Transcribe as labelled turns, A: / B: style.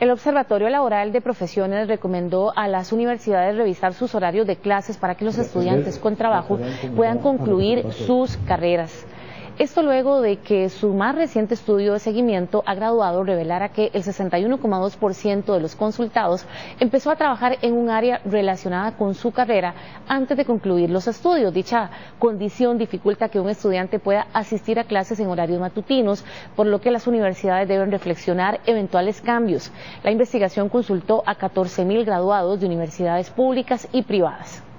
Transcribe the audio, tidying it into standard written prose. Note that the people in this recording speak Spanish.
A: El Observatorio Laboral de Profesiones recomendó a las universidades revisar sus horarios de clases para que los estudiantes con trabajo puedan concluir sus carreras. Esto luego de que su más reciente estudio de seguimiento a graduados revelara que el 61,2% de los consultados empezó a trabajar en un área relacionada con su carrera antes de concluir los estudios. Dicha condición dificulta que un estudiante pueda asistir a clases en horarios matutinos, por lo que las universidades deben reflexionar eventuales cambios. La investigación consultó a 14.000 graduados de universidades públicas y privadas.